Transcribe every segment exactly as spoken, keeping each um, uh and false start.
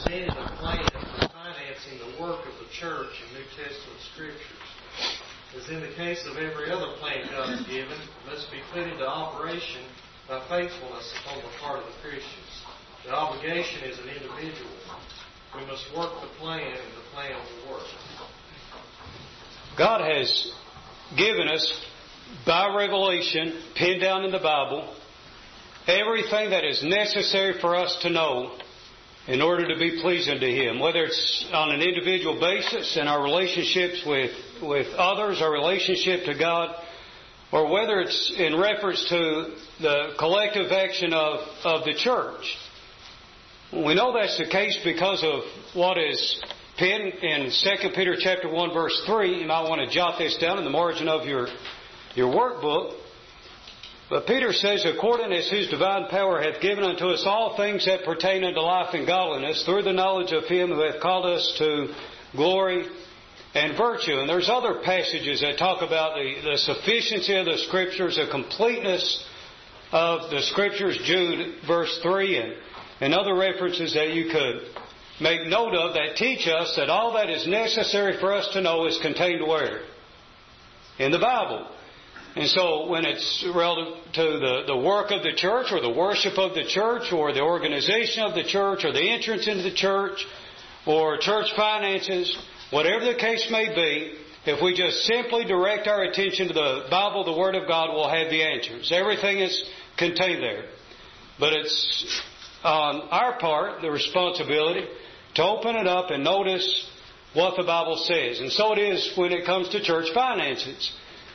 presented a plan for financing the work of the church in New Testament Scriptures. As in the case of every other plan God has given, it must be put into operation by faithfulness upon the part of the Christians. The obligation is an individual. We must work the plan, and the plan will work. God has given us, by revelation, pinned down in the Bible, everything that is necessary for us to know in order to be pleasing to Him. Whether it's on an individual basis in our relationships with, with others, our relationship to God, or whether it's in reference to the collective action of, of the church. We know that's the case because of what is penned in Second Peter chapter one, verse three. You might want to jot this down in the margin of your, your workbook. But Peter says, according as His divine power hath given unto us all things that pertain unto life and godliness, through the knowledge of Him who hath called us to glory and virtue. And there's other passages that talk about the, the sufficiency of the Scriptures, the completeness of the Scriptures, Jude verse three, and, and other references that you could make note of that teach us that all that is necessary for us to know is contained where? In the Bible. And so when it's relative to the, the work of the church or the worship of the church or the organization of the church or the entrance into the church or church finances, whatever the case may be, if we just simply direct our attention to the Bible, the Word of God, we'll have the answers. Everything is contained there. But it's on our part, the responsibility, to open it up and notice what the Bible says. And so it is when it comes to church finances.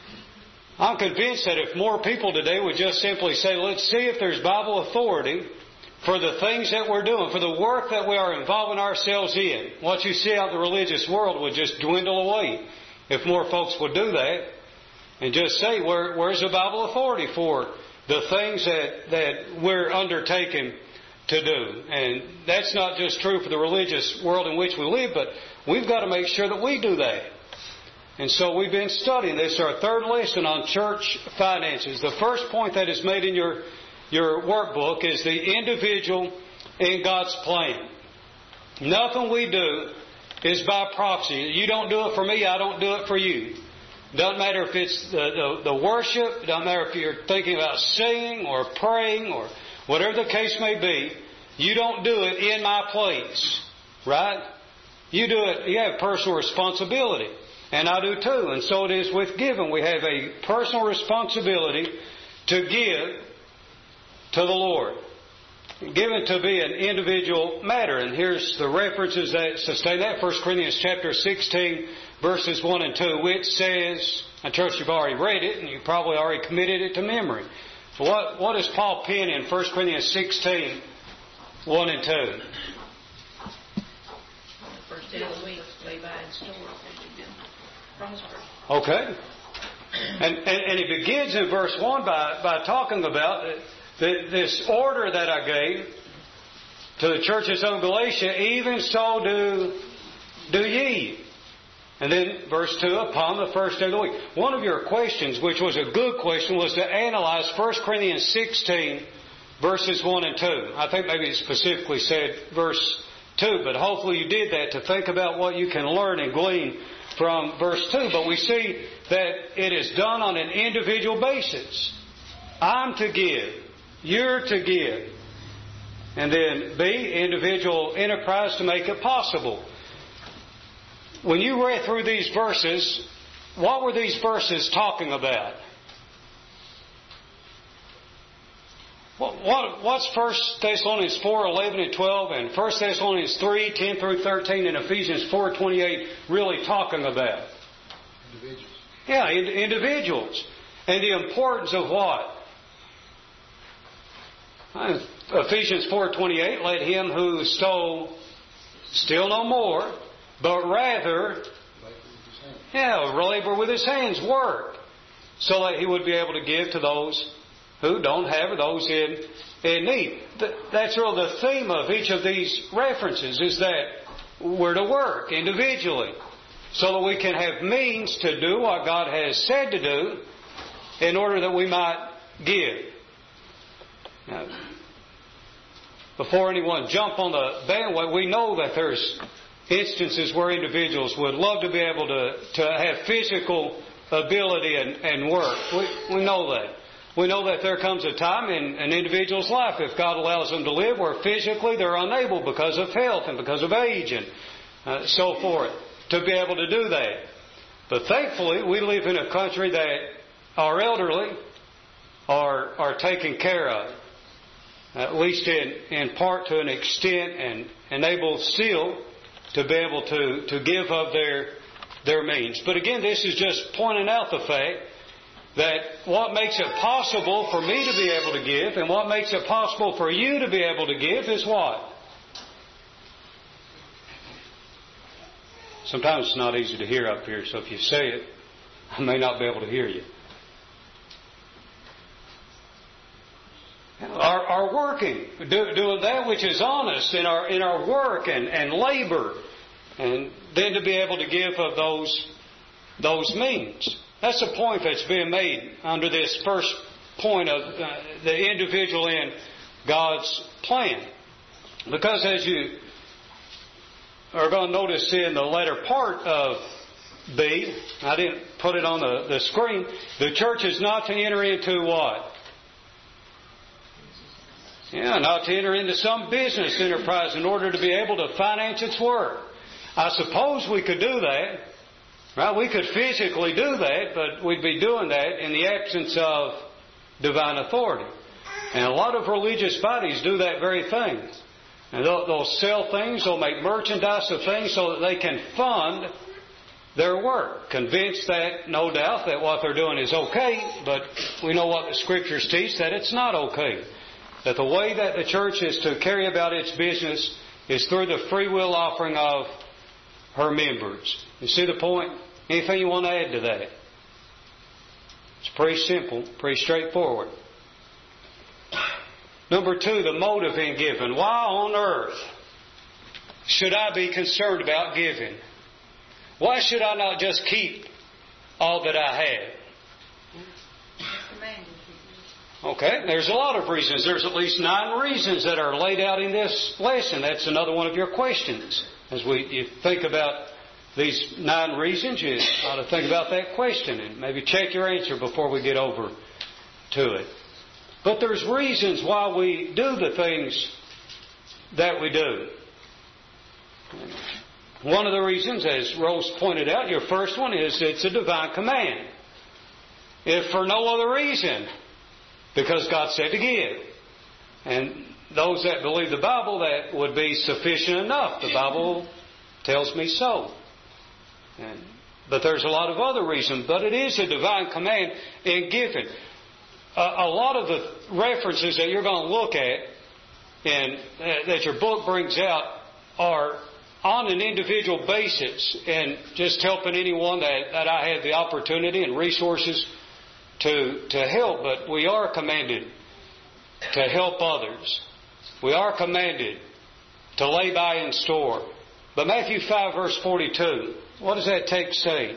I'm convinced that if more people today would just simply say, let's see if there's Bible authority for the things that we're doing, for the work that we are involving ourselves in. What you see out in the religious world would just dwindle away if more folks would do that and just say, Where, where's the Bible authority for the things that, that we're undertaking to do? And that's not just true for the religious world in which we live, but we've got to make sure that we do that. And so we've been studying this, our third lesson on church finances. The first point that is made in your, your workbook is the individual in God's plan. Nothing we do is by proxy. You don't do it for me, I don't do it for you. Doesn't matter if it's the, the, the worship, doesn't matter if you're thinking about singing or praying or whatever the case may be, you don't do it in my place. Right? You do it, you have personal responsibility. And I do too. And so it is with giving. We have a personal responsibility to give to the Lord. Given to be an individual matter. And here's the references that sustain that. First Corinthians chapter sixteen, verses one and two, which says, I trust you've already read it and you probably already committed it to memory. But what, what does Paul pen in First Corinthians sixteen, one and two? First day of the week, lay by and store. Okay. And, and, and he begins in verse one by, by talking about the, this order that I gave to the churches of Galatia, even so do, do ye. And then verse two, upon the first day of the week. One of your questions, which was a good question, was to analyze First Corinthians sixteen, verses one and two. I think maybe it specifically said verse two, but hopefully you did that to think about what you can learn and glean from verse two. But we see that it is done on an individual basis. I'm to give. You're to give. And then B, individual enterprise to make it possible. When you read through these verses, what were these verses talking about? What, what, what's First Thessalonians four, eleven and twelve, and First Thessalonians three, ten through thirteen, and Ephesians four, twenty-eight really talking about? Individuals. Yeah, in, individuals. And the importance of what? Ephesians four, twenty-eight, let him who stole steal no more, but rather, yeah, labor with his hands, work, so that he would be able to give to those who don't have, or those in, in need. That's really the theme of each of these references, is that we're to work individually so that we can have means to do what God has said to do in order that we might give. Now, before anyone jump on the bandwagon, we know that there's instances where individuals would love to be able to, to have physical ability and, and work. We, we know that. We know that there comes a time in an individual's life, if God allows them to live, where physically they're unable because of health and because of age and uh, so forth, to be able to do that. But thankfully, we live in a country that our elderly are, are taken care of, at least in, in part to an extent, and, and able still to be able to, to give of their, their means. But again, this is just pointing out the fact that what makes it possible for me to be able to give and what makes it possible for you to be able to give is what? Sometimes it's not easy to hear up here, so if you say it, I may not be able to hear you. Our, our working, do, doing that which is honest in our in our work and, and labor, and then to be able to give of those those means. That's the point that's being made under this first point of uh, the individual in God's plan. Because as you are going to notice in the latter part of B, I didn't put it on the, the screen, the church is not to enter into what? Yeah, not to enter into some business enterprise in order to be able to finance its work. I suppose we could do that. Right? We could physically do that, but we'd be doing that in the absence of divine authority. And a lot of religious bodies do that very thing. And they'll, they'll sell things, they'll make merchandise of things so that they can fund their work. Convinced that, no doubt, that what they're doing is okay, but we know what the Scriptures teach, that it's not okay. That the way that the church is to carry about its business is through the free will offering of her members. You see the point? Anything you want to add to that? It's pretty simple, pretty straightforward. Number two, the motive in giving. Why on earth should I be concerned about giving? Why should I not just keep all that I have? Okay, there's a lot of reasons. There's at least nine reasons that are laid out in this lesson. That's another one of your questions. As we you think about these nine reasons, you ought to think about that question and maybe check your answer before we get over to it. But there's reasons why we do the things that we do. One of the reasons, as Rose pointed out, your first one is it's a divine command. If for no other reason, because God said to give. And those that believe the Bible, that would be sufficient enough. The Bible tells me so. And, but there's a lot of other reasons. But it is a divine command in giving. Uh, a lot of the references that you're going to look at and uh, that your book brings out are on an individual basis and just helping anyone that, that I have the opportunity and resources to, to help. But we are commanded to help others. We are commanded to lay by in store. But Matthew five verse forty-two, what does that text say?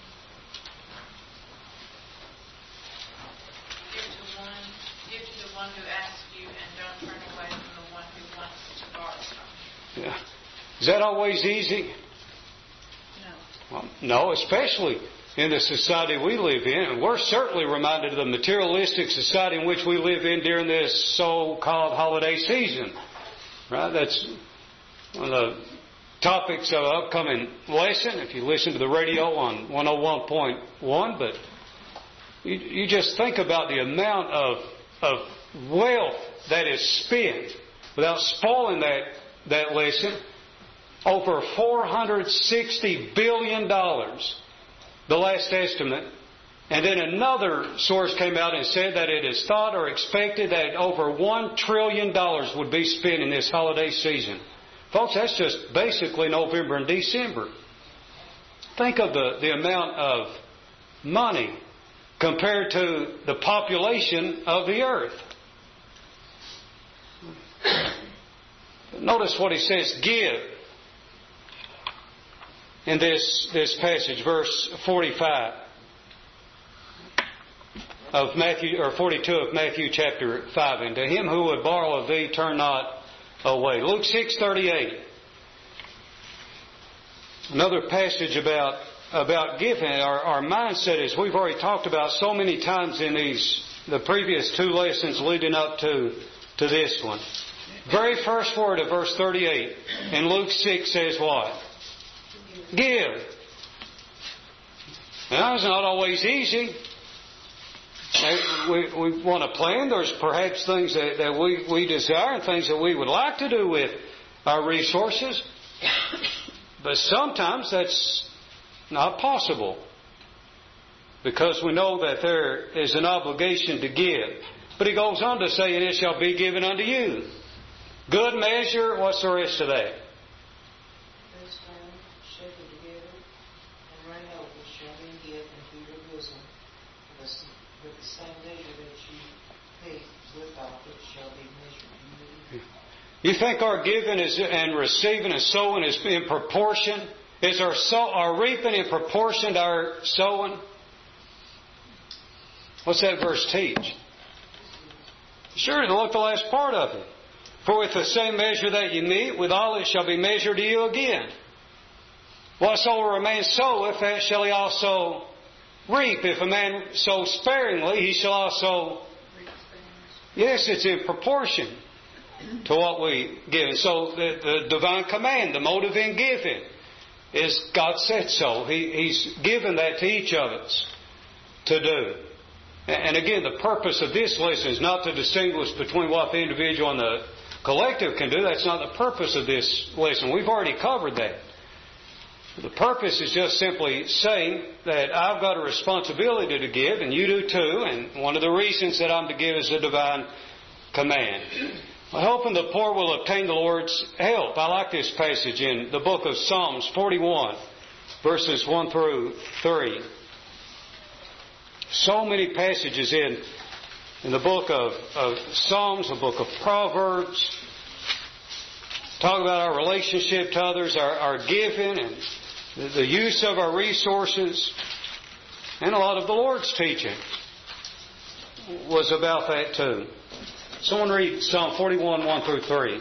Give to one, give to the one who asks you, and don't turn away from the one who wants to borrow from you. Yeah. Is that always easy? No. Well, no, especially in the society we live in. And we're certainly reminded of the materialistic society in which we live in during this so-called holiday season. Right? That's one of the topics of the upcoming lesson, if you listen to the radio on one oh one point one. But you, you just think about the amount of, of wealth that is spent, without spoiling that, that lesson, over four hundred sixty billion dollars, the last estimate. And then another source came out and said that it is thought or expected that over one trillion dollars would be spent in this holiday season. Folks, that's just basically November and December. Think of the, the amount of money compared to the population of the earth. Notice what he says, give. In this, this passage, verse forty-five of Matthew, or forty-two of Matthew chapter five. And to him who would borrow of thee, turn not away. Luke six thirty-eight. Another passage about about giving. Our, our mindset is we've already talked about so many times in these the previous two lessons leading up to to this one. Very first word of verse thirty-eight in Luke six says what? Give. Now, it's not always easy. We, we want to plan. There's perhaps things that, that we, we desire and things that we would like to do with our resources. But sometimes that's not possible, because we know that there is an obligation to give. But he goes on to say, and it shall be given unto you. Good measure, what's the rest of that? Pressed down, shaken together, and running over shall be given into your bosom. With the same measure that you pay withal, it shall be measured to you. You think our giving is, and receiving and sowing is in proportion? Is our, sow, our reaping in proportion to our sowing? What's that verse teach? Sure, look at the last part of it. For with the same measure that you meet, withal it shall be measured to you again. Whatsoever a man soweth, that shall he also reap. If a man sows sparingly, he shall also... Yes, it's in proportion to what we give. And so the, the divine command, the motive in giving, is God said so. He, he's given that to each of us to do. And again, the purpose of this lesson is not to distinguish between what the individual and the collective can do. That's not the purpose of this lesson. We've already covered that. The purpose is just simply saying that I've got a responsibility to give, and you do too, and one of the reasons that I'm to give is a divine command. I hope the poor will obtain the Lord's help. I like this passage in the book of Psalms forty-one, verses one through three. So many passages in, in the book of, of Psalms, the book of Proverbs, talk about our relationship to others, our, our giving, and the, the use of our resources. And a lot of the Lord's teaching was about that too. Someone read Psalm forty-one, one through three.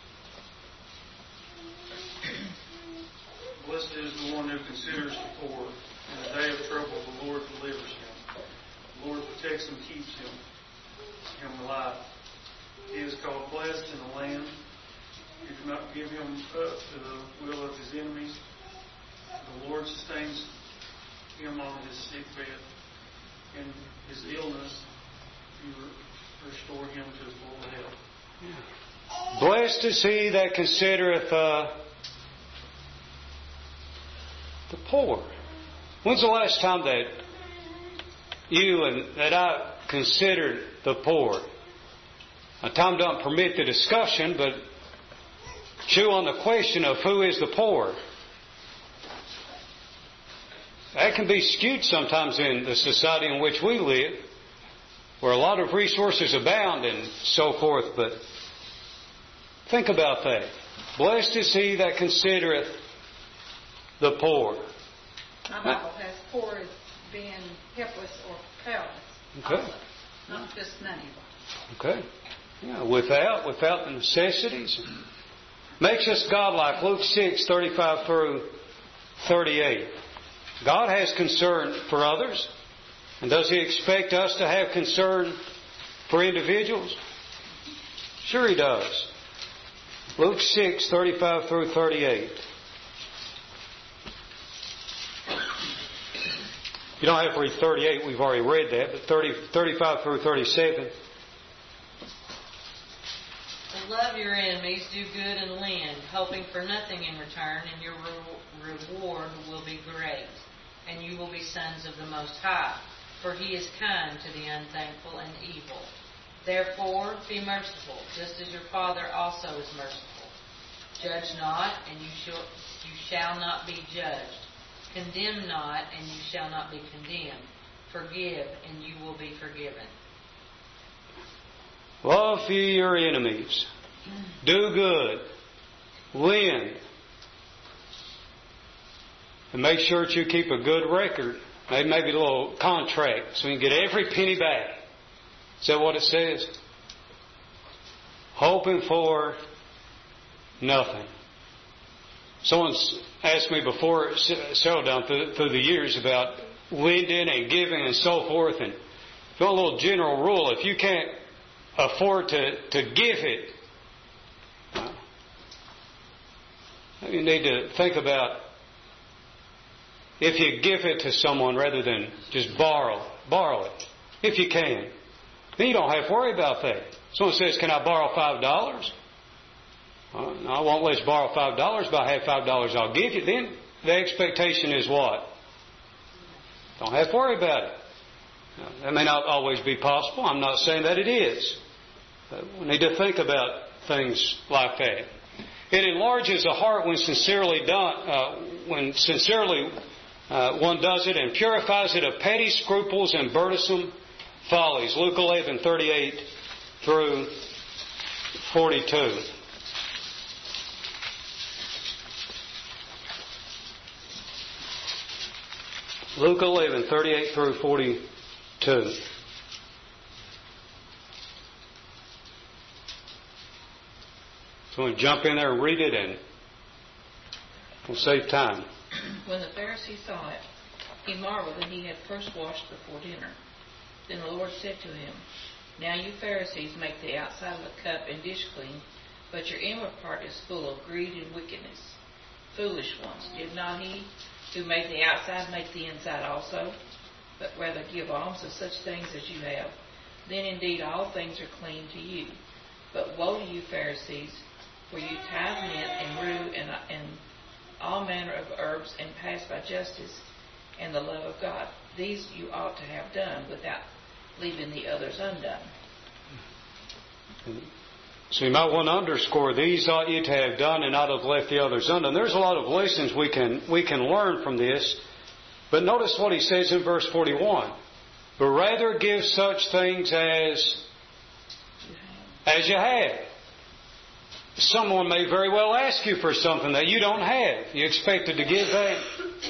Blessed is the one who considers the poor. In the day of trouble, the Lord delivers him. The Lord protects and keeps him, him alive. He is called blessed in the land. You do not give him up to the will of his enemies. The Lord sustains him on his sick bed. In his illness, you restore him to his full health. Yeah. Blessed is he that considereth uh, the poor. When's the last time that you and that I considered the poor? Now, time doesn't permit the discussion, but chew on the question of who is the poor. That can be skewed sometimes in the society in which we live, where a lot of resources abound and so forth. But think about that. Blessed is he that considereth the poor. My Bible has poor as being helpless or powerless. Okay. Also, not just money. Okay. Yeah, without without the necessities. Makes us godlike. Luke six, thirty-five through thirty-eight. God has concern for others. And does He expect us to have concern for individuals? Sure He does. Luke six, thirty-five through thirty-eight. You don't have to read thirty-eight, we've already read that, but thirty, thirty-five through thirty-seven. And love your enemies, do good and lend, hoping for nothing in return, and your re- reward will be great, and you will be sons of the Most High, for He is kind to the unthankful and evil. Therefore, be merciful, just as your Father also is merciful. Judge not, and you shall, you shall not be judged. Condemn not, and you shall not be condemned. Forgive, and you will be forgiven. Love ye your enemies. Do good. Lend. And make sure that you keep a good record. Maybe, maybe a little contract so you can get every penny back. Is that what it says? Hoping for nothing. Someone's asked me before, several times through, through the years, about lending and giving and so forth. And if you want a little general rule, if you can't afford to, to give it, uh, you need to think about if you give it to someone rather than just borrow, borrow it, if you can. Then you don't have to worry about that. Someone says, can I borrow five dollars? Well, no, I won't let you borrow five dollars, but I have five dollars I'll give you. Then the expectation is what? Don't have to worry about it. Now, that may not always be possible. I'm not saying that it is. But we need to think about things like that. It enlarges the heart when sincerely done, uh, when sincerely uh, one does it, and purifies it of petty scruples and burdensome follies. Luke eleven thirty-eight through forty-two. Luke eleven thirty-eight through forty-two. So we'll jump in there and read it, and we'll save time. When the Pharisee saw it, he marveled that he had first washed before dinner. Then the Lord said to him, Now you Pharisees make the outside of the cup and dish clean, but your inward part is full of greed and wickedness. Foolish ones, did not he who made the outside make the inside also? But rather give alms of such things as you have. Then indeed all things are clean to you. But woe to you Pharisees, for you tithe mint and rue and, and all manner of herbs, and pass by justice and the love of God. These you ought to have done without leaving the others undone. So you might want to underscore, these ought you to have done and not have left the others undone. There's a lot of lessons we can we can learn from this. But notice what he says in verse forty-one. But rather give such things as as you have. Someone may very well ask you for something that you don't have. You expected to give that.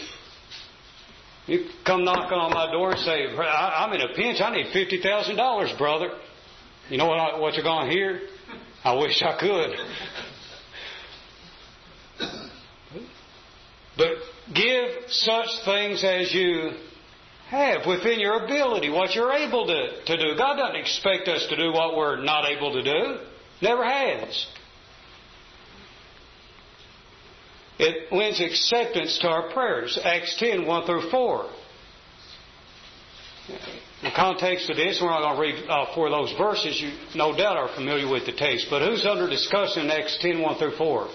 You come knocking on my door and say, I'm in a pinch. I need fifty thousand dollars, brother. You know what, I, what you're going to hear? I wish I could. But give such things as you have within your ability, what you're able to, to do. God doesn't expect us to do what we're not able to do. Never has. It lends acceptance to our prayers. Acts ten, one through four. The context of this, we're not going to read all four of those verses. You no doubt are familiar with the text. But who's under discussion in Acts ten, one through four?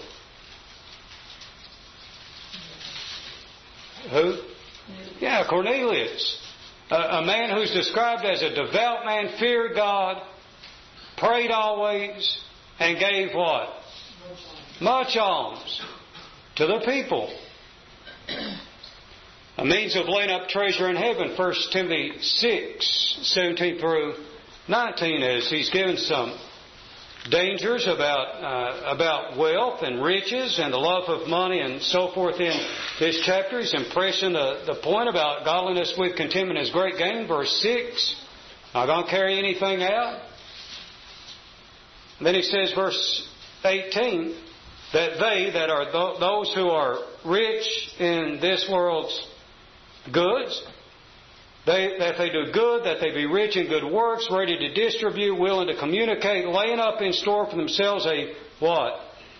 Who? Yeah, Cornelius. A, a man who's described as a devout man, feared God, prayed always, and gave what? Much alms to the people. A means of laying up treasure in heaven. First Timothy six, seventeen through nineteen, as he's given some dangers about uh, about wealth and riches and the love of money and so forth in this chapter. He's impressing the, the point about godliness with contentment is great gain. Verse six, not going to carry anything out. And then he says, verse eighteen, that they that are th- those who are rich in this world's goods, they, that they do good, that they be rich in good works, ready to distribute, willing to communicate, laying up in store for themselves a what?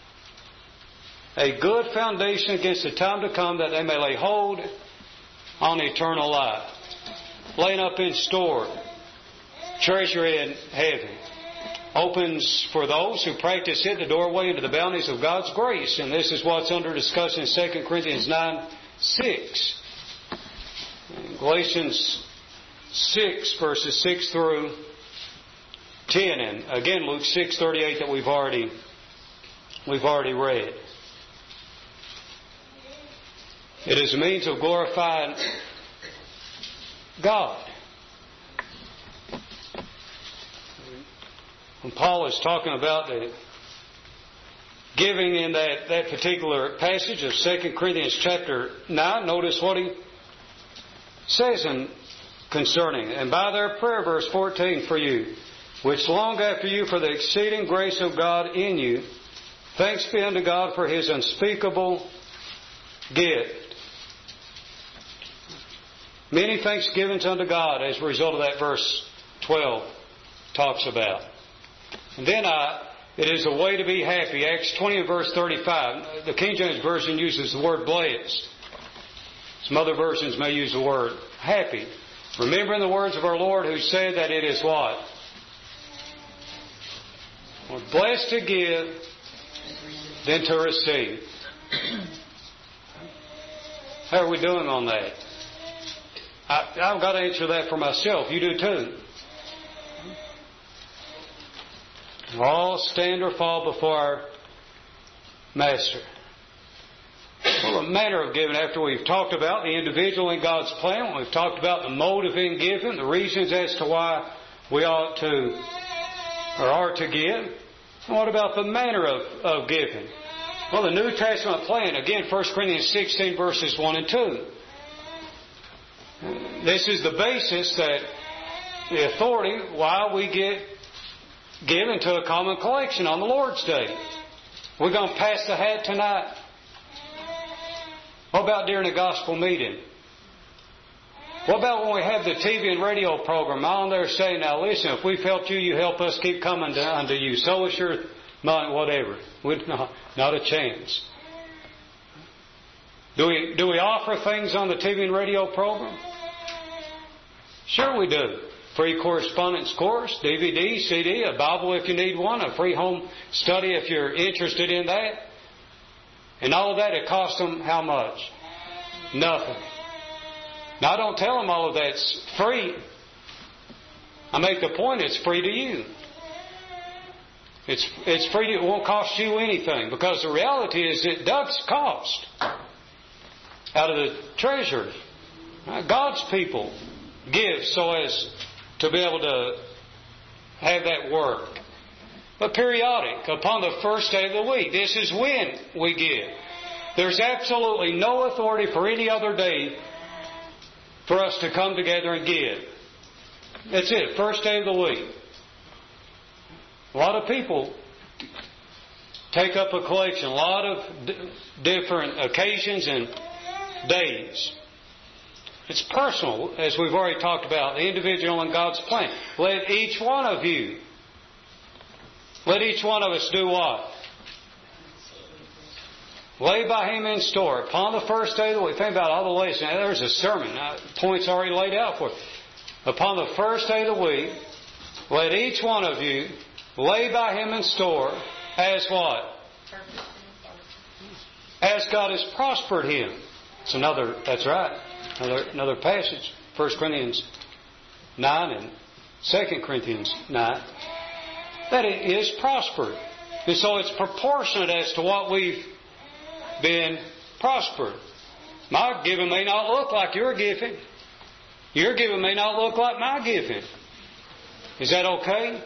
A good foundation against the time to come, that they may lay hold on eternal life. Laying up in store, treasure in heaven. Opens for those who practice it the doorway into the bounties of God's grace. And this is what's under discussion in Second Corinthians nine, six. Galatians six, verses six through ten. And again, Luke six, thirty-eight that we've already, we've already read. It is a means of glorifying God. When Paul is talking about the giving in that, that particular passage of Second Corinthians chapter nine, notice what he says in concerning, and by their prayer, verse fourteen, for you, which long after you for the exceeding grace of God in you, Thanks be unto God for His unspeakable gift. Many thanksgivings unto God as a result of that verse twelve talks about. And then I, it is a way to be happy. Acts twenty and verse thirty-five. The King James Version uses the word blessed. Some other versions may use the word happy. Remembering the words of our Lord who said that it is what? Well, blessed to give than to receive. How are we doing on that? I, I've got to answer that for myself. You do too. All stand or fall before our Master. Well, the manner of giving, after we've talked about the individual in God's plan, we've talked about the motive in giving, the reasons as to why we ought to or are to give. And what about the manner of, of giving? Well, the New Testament plan, again, First Corinthians sixteen, verses one and two. This is the basis that the authority why we get given to a common collection on the Lord's Day. We're going to pass the hat tonight. What about during a gospel meeting? What about when we have the T V and radio program on there saying, now listen, if we've helped you, you help us keep coming down to you. Sow us your money, whatever. We're not, not a chance. Do we, do we offer things on the T V and radio program? Sure we do. Free correspondence course, D V D, C D, a Bible if you need one, a free home study if you're interested in that. And all of that, it costs them how much? Nothing. Now, I don't tell them all of that's free. I make the point it's free to you. It's it's free to you. It won't cost you anything, because the reality is it does cost out of the treasury. God's people give so as to be able to have that work. But periodic, upon the first day of the week. This is when we give. There's absolutely no authority for any other day for us to come together and give. That's it, first day of the week. A lot of people take up a collection, a lot of d- different occasions and days. It's personal, as we've already talked about, the individual in God's plan. Let each one of you, let each one of us do what? Lay by Him in store. Upon the first day of the week, think about all the ways. Now, there's a sermon. Now, points already laid out for it. Upon the first day of the week, let each one of you lay by Him in store as what? As God has prospered him. It's another, that's right, another, another passage. First Corinthians nine and Second Corinthians nine. That it is prospered. And so it's proportionate as to what we've been prospered. My giving may not look like your giving. Your giving may not look like my giving. Is that okay?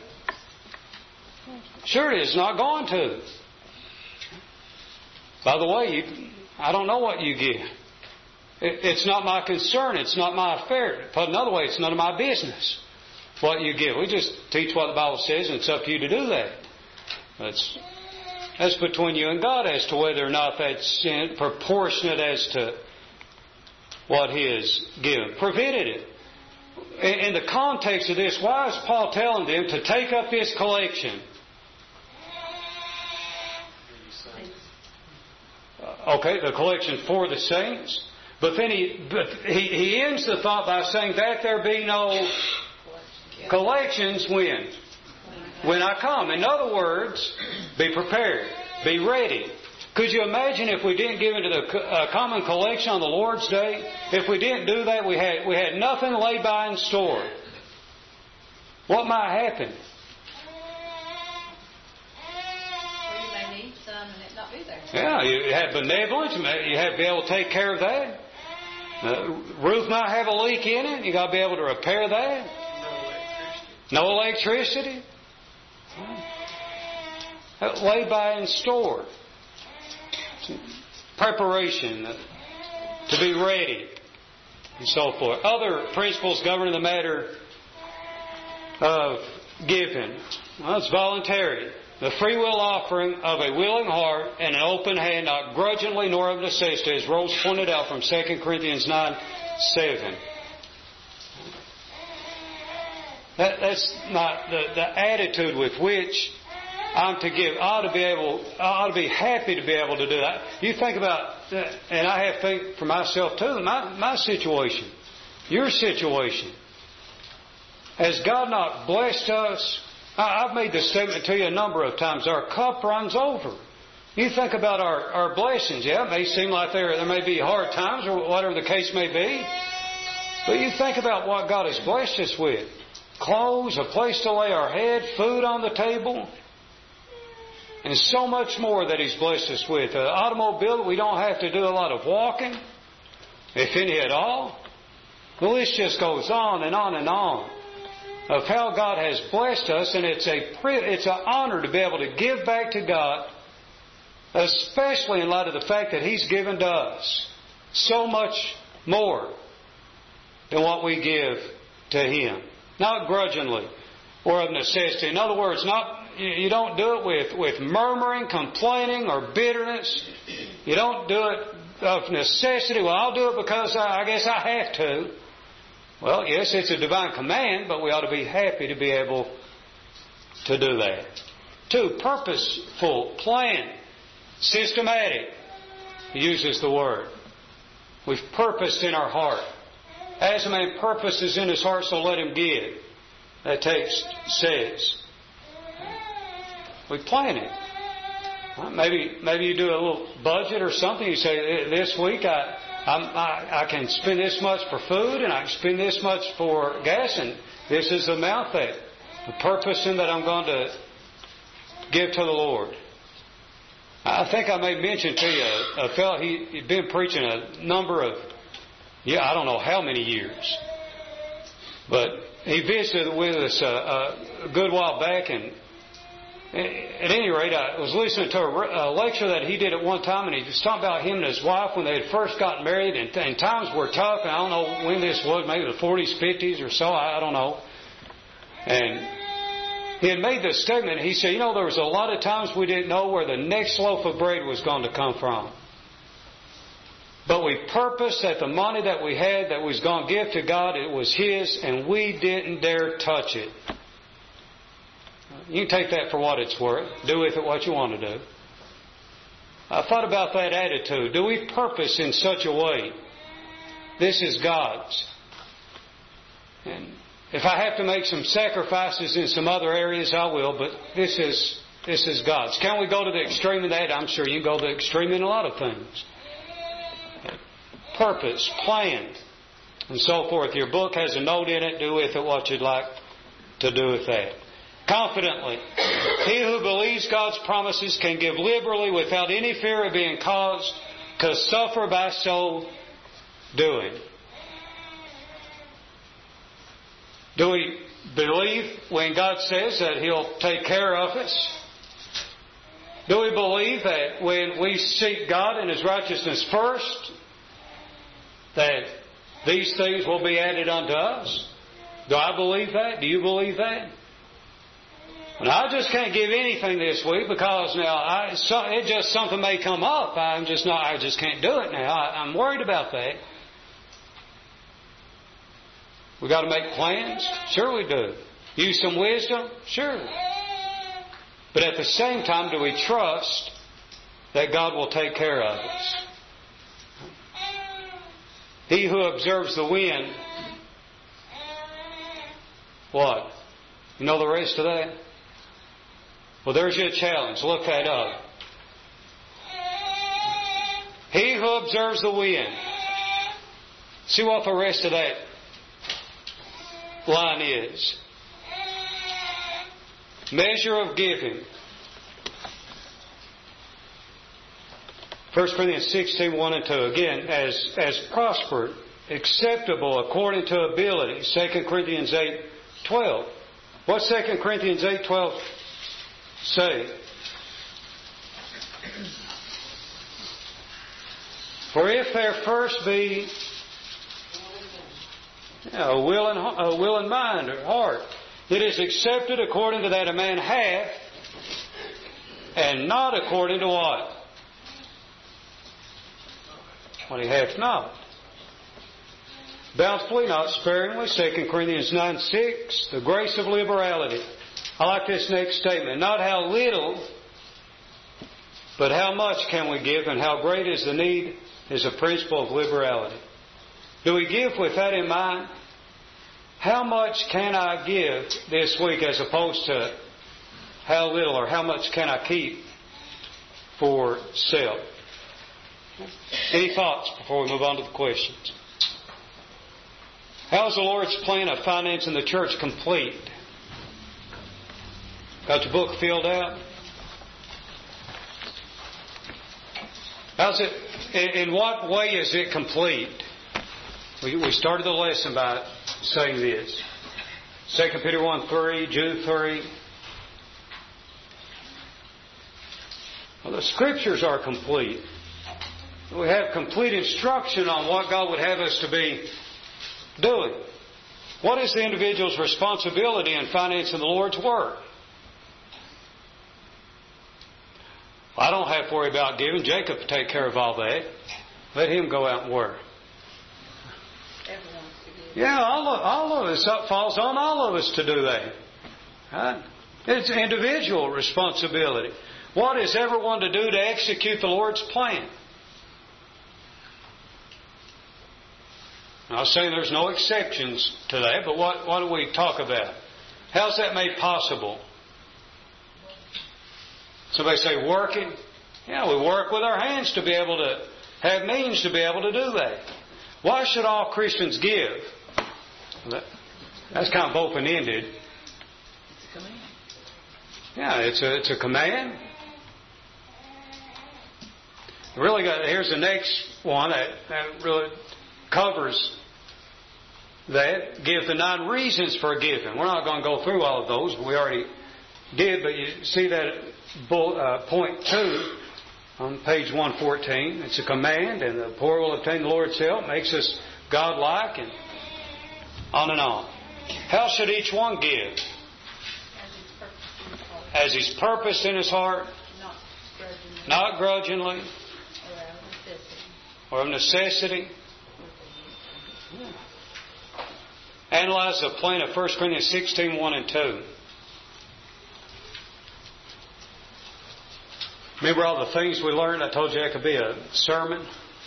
Sure it is. Not going to. By the way, you, I don't know what you give. It, it's not my concern. It's not my affair. Put another way, it's none of my business what you give. We just teach what the Bible says, and it's up to you to do that. That's, that's between you and God as to whether or not that's proportionate as to what He has given. Provided it. In, in the context of this, why is Paul telling them to take up this collection? Okay, the collection for the saints. But then he, but he, he ends the thought by saying that there be no collections when? When I come. In other words, be prepared. Be ready. Could you imagine if we didn't give into the uh, common collection on the Lord's Day? If we didn't do that, we had we had nothing laid by in store. What might happen? Well, you may need some and it not be there. Yeah, you have benevolence. You have to be able to take care of that. The roof might have a leak in it. You got to be able to repair that. No electricity. Laid by in store. Preparation. To be ready. And so forth. Other principles governing the matter of giving. Well, it's voluntary. the free will offering of a willing heart and an open hand, not grudgingly nor of necessity, as Rose pointed out from Second Corinthians nine seven. That, that's not the, the attitude with which I'm to give. I ought to be able, I ought to be happy to be able to do that. You think about, and I have to think for myself too, my, my situation, your situation. Has God not blessed us? I, I've made this statement to you a number of times. Our cup runs over. You think about our, our blessings. Yeah, it may seem like there, there may be hard times or whatever the case may be. But you think about what God has blessed us with. Clothes, a place to lay our head, food on the table, and so much more that He's blessed us with. An automobile that we don't have to do a lot of walking, if any at all. The list just goes on and on and on of how God has blessed us, and it's a it's an honor to be able to give back to God, especially in light of the fact that He's given to us so much more than what we give to Him. Not grudgingly or of necessity. In other words, not you don't do it with, with murmuring, complaining, or bitterness. You don't do it of necessity. Well, I'll do it because I, I guess I have to. Well, yes, it's a divine command, but we ought to be happy to be able to do that. Two, purposeful, planned, systematic. He uses the word. We've purposed in our heart. As a man purposes in his heart, so let him give. That text says. We plan it. Well, maybe maybe you do a little budget or something. You say, this week I, I'm, I I can spend this much for food and I can spend this much for gas, and this is the amount that the purpose in that I'm going to give to the Lord. I think I may mention to you a, a fellow, he, he'd been preaching a number of, yeah, I don't know how many years. But he visited with us a, a good while back, and at any rate, I was listening to a, a lecture that he did at one time, and he was talking about him and his wife when they had first gotten married, and, and times were tough, and I don't know when this was, maybe the forties, fifties or so, I, I don't know. And he had made this statement. He said, you know, there was a lot of times we didn't know where the next loaf of bread was going to come from. But we purposed that the money that we had that we was going to give to God, it was His, and we didn't dare touch it. You can take that for what it's worth. Do with it what you want to do. I thought about that attitude. Do we purpose in such a way? This is God's. And if I have to make some sacrifices in some other areas, I will, but this is this is God's. Can we go to the extreme in that? I'm sure you can go to the extreme in a lot of things. Purpose, planned, and so forth. Your book has a note in it. Do with it what you'd like to do with that. Confidently, he who believes God's promises can give liberally without any fear of being caused to suffer by so doing. Do we believe when God says that He'll take care of us? Do we believe that when we seek God and His righteousness first, that these things will be added unto us? Do I believe that? Do you believe that? And I just can't give anything this week because now I, so, it just something may come up. I'm just not. I just can't do it now. I, I'm worried about that. We got to make plans. Sure, we do. Use some wisdom. Sure. But at the same time, do we trust that God will take care of us? He who observes the wind. What? You know the rest of that? Well, there's your challenge. Look that up. He who observes the wind. See what the rest of that line is. Measure of giving. First Corinthians sixteen, one and two. Again, as, as prospered, acceptable according to ability. Second Corinthians eight, twelve. What's Second Corinthians eight, twelve say? For if there first be a will and, a will and mind or heart, it is accepted according to that a man hath, and not according to what? What he hath not. Bountifully, not sparingly. Second Corinthians nine six, the grace of liberality. I like this next statement. Not how little, but how much can we give, and how great is the need is a principle of liberality. Do we give with that in mind? How much can I give this week as opposed to how little, or how much can I keep for self? Any thoughts before we move on to the questions? How is the Lord's plan of financing the church complete? Got your book filled out? How's it? In, in what way is it complete? We, we started the lesson by saying this. Second Peter one three, Jude three. Well, the Scriptures are complete. We have complete instruction on what God would have us to be doing. What is the individual's responsibility in financing the Lord's work? I don't have to worry about giving. Jacob will take care of all that. Let him go out and work. Yeah, all of, all of us, it falls on all of us to do that. Right? It's individual responsibility. What is everyone to do to execute the Lord's plan? I'm saying there's no exceptions to that, but what, what do we talk about? How's that made possible? Somebody say working? Yeah, we work with our hands to be able to have means to be able to do that. Why should all Christians give? That's kind of open-ended. Yeah, it's a, it's a command. Really got, here's the next one that, that really covers that. Give the nine reasons for giving. We're not going to go through all of those. We already did, but you see that uh, point two on page one fourteen. It's a command, and the poor will obtain the Lord's help. Makes us God-like, and on and on. How should each one give? As His purpose in His heart, not grudgingly, or of necessity. Analyze the plan of First Corinthians sixteen, one and two. Remember all the things we learned? I told you that could be a sermon.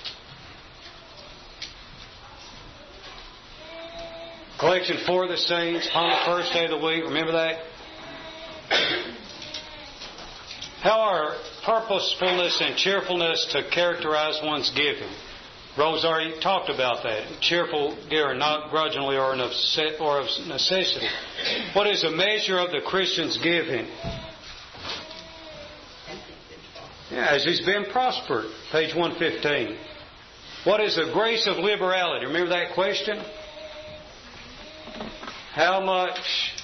Collection for the saints on the first day of the week. Remember that? How are purposefulness and cheerfulness to characterize one's giving? Rose already talked about that. Cheerful giver, not grudgingly or of necessity. What is a measure of the Christian's giving? Yeah, as he's been prospered. Page one fifteen. What is the grace of liberality? Remember that question? How much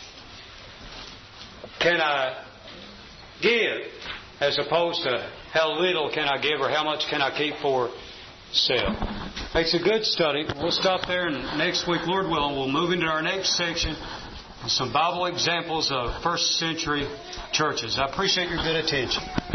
can I give as opposed to how little can I give or how much can I keep for self? It's a good study. We'll stop there, and next week, Lord willing, we'll move into our next section with some Bible examples of first century churches. I appreciate your good attention.